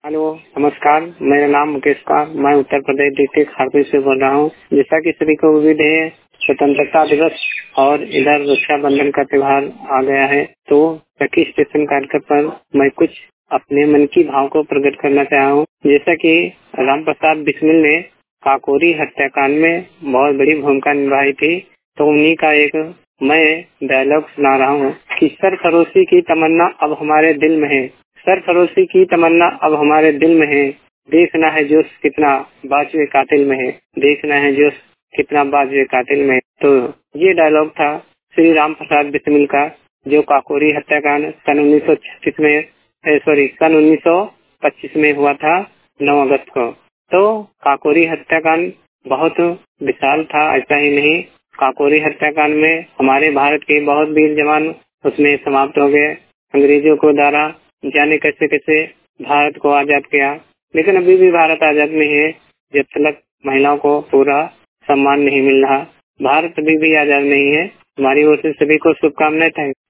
Hello, नमस्कार। मेरा नाम मुकेश का, मैं उत्तर प्रदेश डिस्ट्रिक्ट हापुड़ से बोल रहा हूँ। जैसा कि सभी को विदित है, स्वतंत्रता दिवस और इधर रक्षाबंधन का त्योहार आ गया है, तो सखी स्टेशन कार्यक्रम पर मैं कुछ अपने मन की भाव को प्रकट करना चाहा हूँ। जैसा कि राम प्रसाद बिस्मिल ने काकोरी हत्याकांड में बहुत बड़ी भूमिका निभाई थी, तो उन्हीं का एक मैं डायलॉग सुना रहा हूँ कि सरफरोशी की तमन्ना अब हमारे दिल में है, सरफरोशी की तमन्ना अब हमारे दिल में है, देखना है जोश कितना बाजुए कातिल में है, देखना है जोश कितना बाजुए कातिल में है। तो ये डायलॉग था श्री राम प्रसाद बिस्मिल का, जो काकोरी हत्याकांड सन 1936 में सन 1925 में हुआ था 9 अगस्त को। तो काकोरी हत्याकांड बहुत विशाल था। ऐसा ही नहीं, काकोरी हत्याकांड में हमारे भारत के बहुत वीर जवान उसमें समाप्त हो गए। अंग्रेजों को द्वारा जाने कैसे कैसे भारत को आजाद किया, लेकिन अभी भी भारत आजाद नहीं है जब तक महिलाओं को पूरा सम्मान नहीं मिल रहा। भारत अभी भी आजाद नहीं है। हमारी ओर से सभी को शुभकामनाएं।